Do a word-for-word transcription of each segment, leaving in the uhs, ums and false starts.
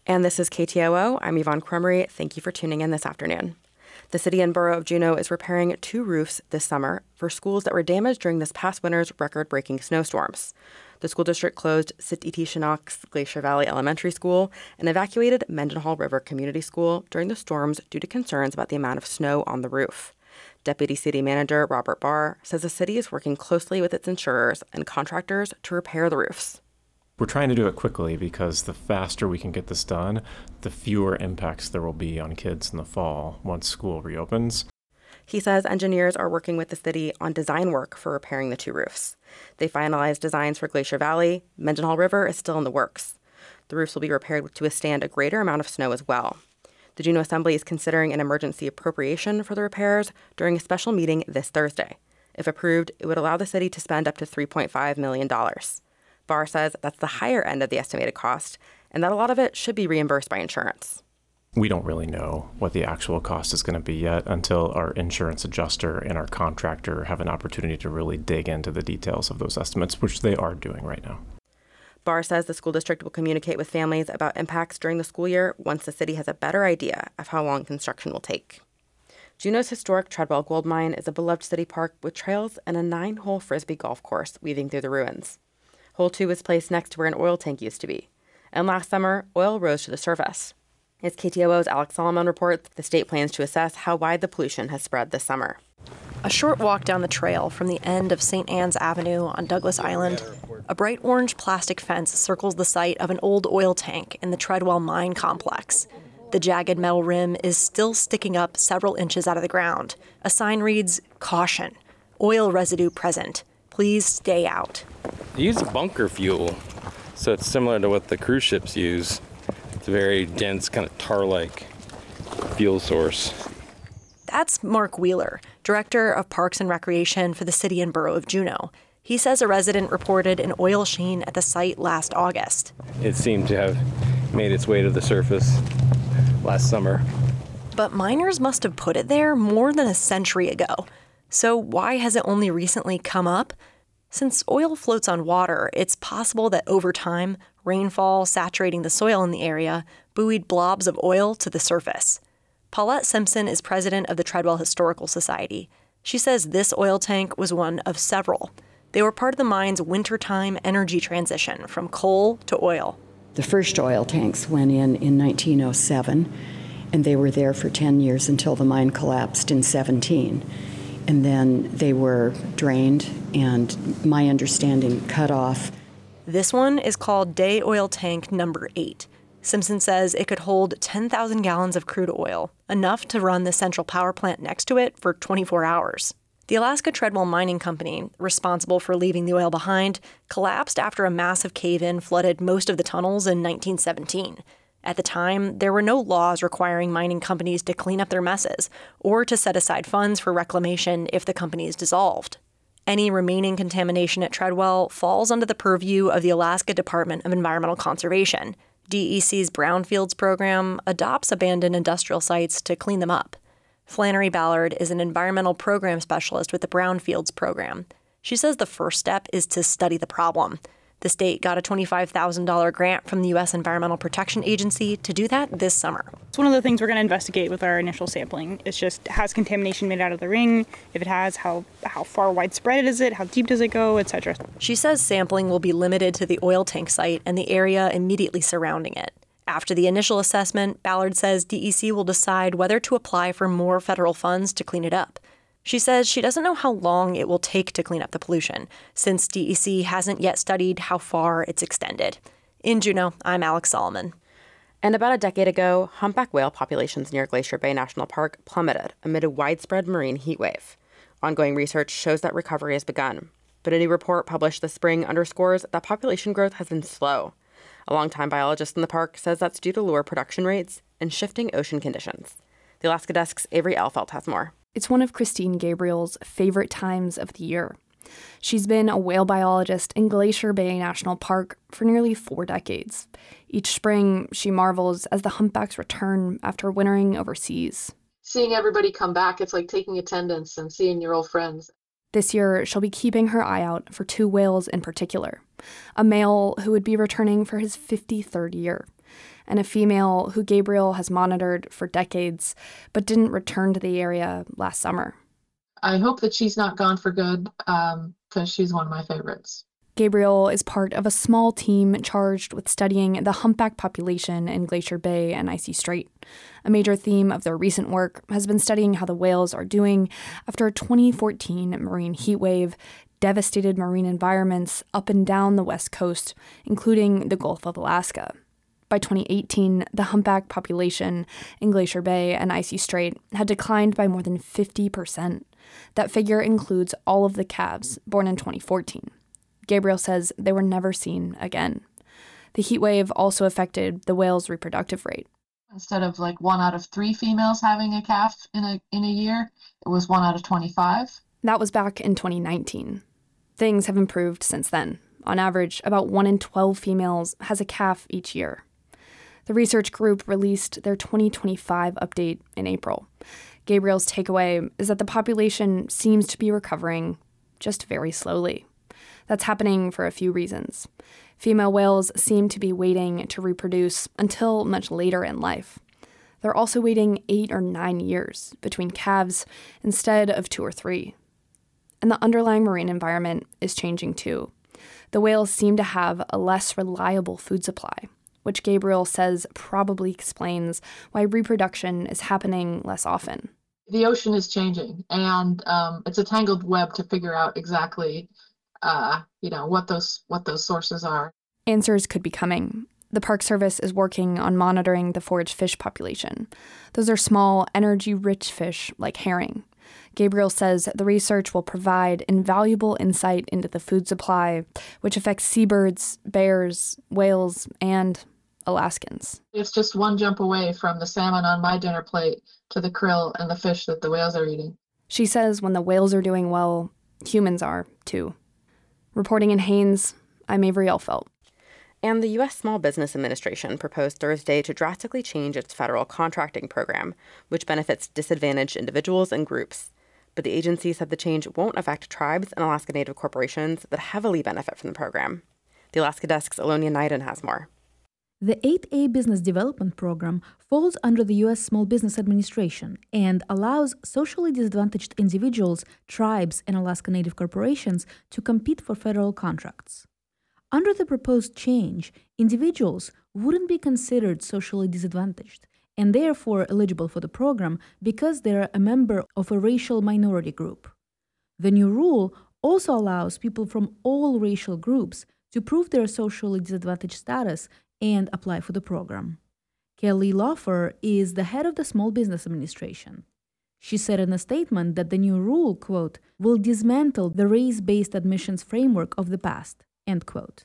And this is K T O O. I'm Yvonne Crumry. Thank you for tuning in this afternoon. The city and borough of Juneau is repairing two roofs this summer for schools that were damaged during this past winter's record-breaking snowstorms. The school district closed Sititichinoks Glacier Valley Elementary School and evacuated Mendenhall River Community School during the storms due to concerns about the amount of snow on the roof. Deputy City Manager Robert Barr says the city is working closely with its insurers and contractors to repair the roofs. We're trying to do it quickly because the faster we can get this done, the fewer impacts there will be on kids in the fall once school reopens. He says engineers are working with the city on design work for repairing the two roofs. They finalized designs for Glacier Valley. Mendenhall River is still in the works. The roofs will be repaired to withstand a greater amount of snow as well. The Juneau Assembly is considering an emergency appropriation for the repairs during a special meeting this Thursday. If approved, it would allow the city to spend up to three point five million dollars. Barr says that's the higher end of the estimated cost, and that a lot of it should be reimbursed by insurance. We don't really know what the actual cost is going to be yet until our insurance adjuster and our contractor have an opportunity to really dig into the details of those estimates, which they are doing right now. Barr says the school district will communicate with families about impacts during the school year once the city has a better idea of how long construction will take. Juneau's historic Treadwell Gold Mine is a beloved city park with trails and a nine-hole frisbee golf course weaving through the ruins. Hole two was placed next to where an oil tank used to be. And last summer, oil rose to the surface. As K T O O's Alex Solomon reports, the state plans to assess how wide the pollution has spread this summer. A short walk down the trail from the end of Saint Anne's Avenue on Douglas Island, a bright orange plastic fence circles the site of an old oil tank in the Treadwell Mine complex. The jagged metal rim is still sticking up several inches out of the ground. A sign reads, "Caution, oil residue present. Please stay out." They use bunker fuel, so it's similar to what the cruise ships use. It's a very dense, kind of tar-like fuel source. That's Mark Wheeler, Director of Parks and Recreation for the City and Borough of Juneau. He says a resident reported an oil sheen at the site last August. It seemed to have made its way to the surface last summer. But miners must have put it there more than a century ago. So why has it only recently come up? Since oil floats on water, it's possible that over time, rainfall saturating the soil in the area buoyed blobs of oil to the surface. Paulette Simpson is president of the Treadwell Historical Society. She says this oil tank was one of several. They were part of the mine's wintertime energy transition from coal to oil. The first oil tanks went in in nineteen oh seven, and they were there for ten years until the mine collapsed in seventeen. And then they were drained and, my understanding, cut off. This one is called Day Oil Tank Number eight. Simpson says it could hold ten thousand gallons of crude oil, enough to run the central power plant next to it for twenty-four hours. The Alaska Treadwell Mining Company, responsible for leaving the oil behind, collapsed after a massive cave-in flooded most of the tunnels in nineteen seventeen. At the time, there were no laws requiring mining companies to clean up their messes or to set aside funds for reclamation if the company is dissolved. Any remaining contamination at Treadwell falls under the purview of the Alaska Department of Environmental Conservation. D E C's Brownfields program adopts abandoned industrial sites to clean them up. Flannery Ballard is an environmental program specialist with the Brownfields program. She says the first step is to study the problem. The state got a twenty-five thousand dollars grant from the U S Environmental Protection Agency to do that this summer. It's one of the things we're going to investigate with our initial sampling. It's just, has contamination made out of the ring? If it has, how how far widespread is it? How deep does it go, et cetera? She says sampling will be limited to the oil tank site and the area immediately surrounding it. After the initial assessment, Ballard says D E C will decide whether to apply for more federal funds to clean it up. She says she doesn't know how long it will take to clean up the pollution, since D E C hasn't yet studied how far it's extended. In Juneau, I'm Alex Solomon. And about a decade ago, humpback whale populations near Glacier Bay National Park plummeted amid a widespread marine heat wave. Ongoing research shows that recovery has begun, but a new report published this spring underscores that population growth has been slow. A longtime biologist in the park says that's due to lower production rates and shifting ocean conditions. The Alaska Desk's Avery Elfelt has more. It's one of Christine Gabriel's favorite times of the year. She's been a whale biologist in Glacier Bay National Park for nearly four decades. Each spring, she marvels as the humpbacks return after wintering overseas. Seeing everybody come back, it's like taking attendance and seeing your old friends. This year, she'll be keeping her eye out for two whales in particular. A male who would be returning for his fifty-third year, and a female who Gabriel has monitored for decades but didn't return to the area last summer. I hope that she's not gone for good, um, because she's one of my favorites. Gabriel is part of a small team charged with studying the humpback population in Glacier Bay and Icy Strait. A major theme of their recent work has been studying how the whales are doing after a twenty fourteen marine heat wave devastated marine environments up and down the West Coast, including the Gulf of Alaska. By twenty eighteen, the humpback population in Glacier Bay and Icy Strait had declined by more than fifty percent. That figure includes all of the calves born in twenty fourteen. Gabriel says they were never seen again. The heat wave also affected the whale's reproductive rate. Instead of like one out of three females having a calf in a in a year, it was one out of twenty-five. That was back in twenty nineteen. Things have improved since then. On average, about one in twelve females has a calf each year. The research group released their twenty twenty-five update in April. Gabriel's takeaway is that the population seems to be recovering just very slowly. That's happening for a few reasons. Female whales seem to be waiting to reproduce until much later in life. They're also waiting eight or nine years between calves instead of two or three. And the underlying marine environment is changing too. The whales seem to have a less reliable food supply, which Gabriel says probably explains why reproduction is happening less often. The ocean is changing, and um, it's a tangled web to figure out exactly Uh, you know, what those what those sources are. Answers could be coming. The Park Service is working on monitoring the forage fish population. Those are small, energy-rich fish like herring. Gabriel says the research will provide invaluable insight into the food supply, which affects seabirds, bears, whales, and Alaskans. It's just one jump away from the salmon on my dinner plate to the krill and the fish that the whales are eating. She says when the whales are doing well, humans are, too. Reporting in Haines, I'm Avery Elfelt. And the U S Small Business Administration proposed Thursday to drastically change its federal contracting program, which benefits disadvantaged individuals and groups. But the agency said the change won't affect tribes and Alaska Native corporations that heavily benefit from the program. The Alaska Desk's Alonia Naiden has more. The eight A Business Development Program falls under the U S Small Business Administration and allows socially disadvantaged individuals, tribes, and Alaska Native corporations to compete for federal contracts. Under the proposed change, individuals wouldn't be considered socially disadvantaged and therefore eligible for the program because they're a member of a racial minority group. The new rule also allows people from all racial groups to prove their socially disadvantaged status and apply for the program. Kelly Laufer is the head of the Small Business Administration. She said in a statement that the new rule, quote, will dismantle the race-based admissions framework of the past, end quote.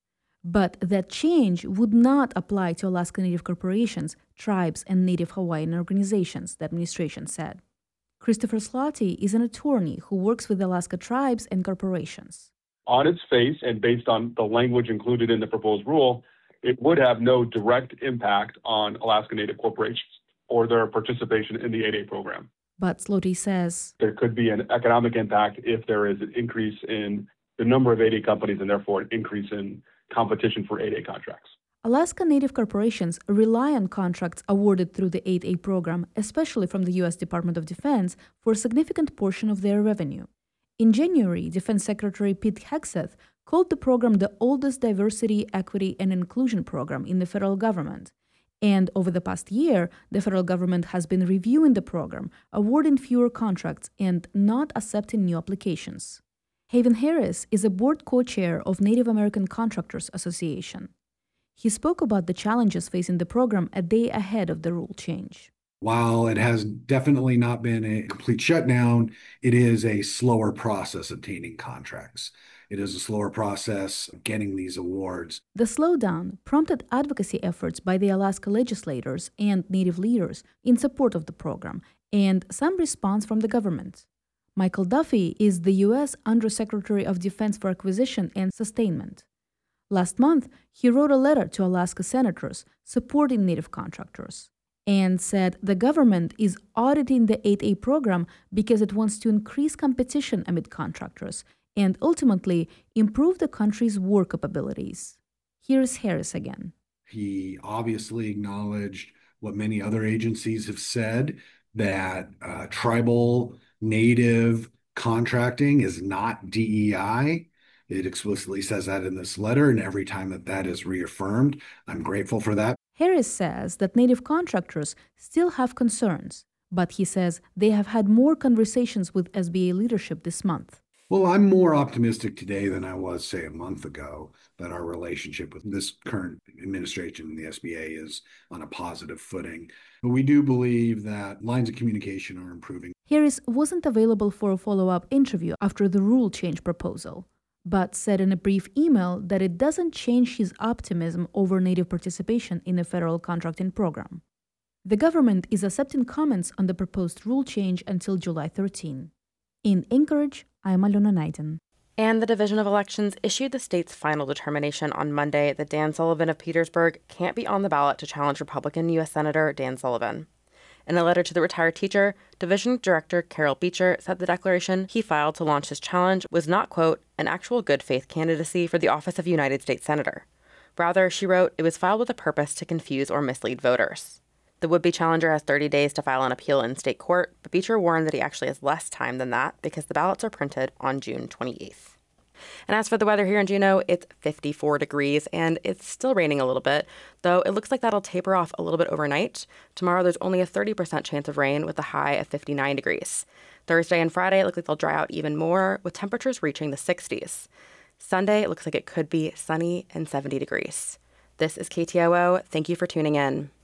But that change would not apply to Alaska Native corporations, tribes, and Native Hawaiian organizations, the administration said. Christopher Slotty is an attorney who works with Alaska tribes and corporations. On its face, and based on the language included in the proposed rule, it would have no direct impact on Alaska Native corporations or their participation in the eight A program. But Slotty says there could be an economic impact if there is an increase in the number of eight A companies and therefore an increase in competition for eight A contracts. Alaska Native corporations rely on contracts awarded through the eight A program, especially from the U S Department of Defense, for a significant portion of their revenue. In January, Defense Secretary Pete Hegseth called the program the oldest diversity, equity, and inclusion program in the federal government. And over the past year, the federal government has been reviewing the program, awarding fewer contracts, and not accepting new applications. Haven Harris is a board co-chair of Native American Contractors Association. He spoke about the challenges facing the program a day ahead of the rule change. While it has definitely not been a complete shutdown, it is a slower process obtaining contracts. It is a slower process of getting these awards. The slowdown prompted advocacy efforts by the Alaska legislators and Native leaders in support of the program, and some response from the government. Michael Duffy is the U S Undersecretary of Defense for Acquisition and Sustainment. Last month, he wrote a letter to Alaska senators supporting Native contractors and said the government is auditing the eight A program because it wants to increase competition amid contractors and ultimately improve the country's war capabilities. Here's Harris again. He obviously acknowledged what many other agencies have said, that uh, tribal native contracting is not D E I. It explicitly says that in this letter, and every time that that is reaffirmed, I'm grateful for that. Harris says that Native contractors still have concerns, but he says they have had more conversations with S B A leadership this month. Well, I'm more optimistic today than I was, say, a month ago, that our relationship with this current administration and the S B A is on a positive footing. But we do believe that lines of communication are improving. Harris wasn't available for a follow-up interview after the rule change proposal, but said in a brief email that it doesn't change his optimism over Native participation in the federal contracting program. The government is accepting comments on the proposed rule change until July thirteenth. In Anchorage, I'm Alona Knighton. And the Division of Elections issued the state's final determination on Monday that Dan Sullivan of Petersburg can't be on the ballot to challenge Republican U S Senator Dan Sullivan. In a letter to the retired teacher, Division Director Carol Beecher said the declaration he filed to launch his challenge was not, quote, an actual good faith candidacy for the office of United States Senator. Rather, she wrote, it was filed with a purpose to confuse or mislead voters. The would-be challenger has thirty days to file an appeal in state court, but Beecher warned that he actually has less time than that because the ballots are printed on June twenty-eighth. And as for the weather here in Juneau, it's fifty-four degrees, and it's still raining a little bit, though it looks like that'll taper off a little bit overnight. Tomorrow, there's only a thirty percent chance of rain with a high of fifty-nine degrees. Thursday and Friday, it looks like they'll dry out even more, with temperatures reaching the sixties. Sunday, it looks like it could be sunny and seventy degrees. This is K T O O. Thank you for tuning in.